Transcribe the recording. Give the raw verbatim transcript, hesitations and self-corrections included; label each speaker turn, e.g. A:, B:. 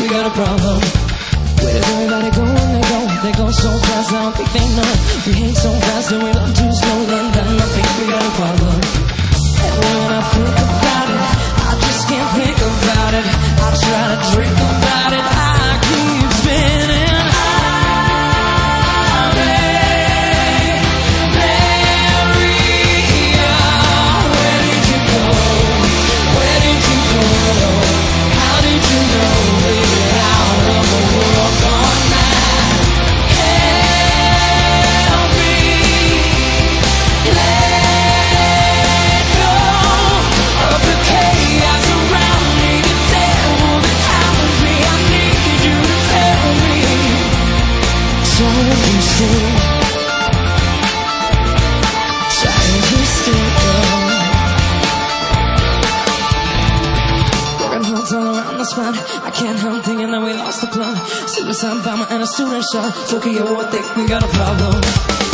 A: we got a problem. Where did everybody go when they go? They go so fast, I don't think they know. We hate so fast and we love too slow. Then, then I think we got a problem. And when I think about it, I just can't think about it. I try to drink about it, I keep spinning. I can't help thinking that we lost the plot. Suicide bomber and a student shot. Tokyo, I think we got a problem.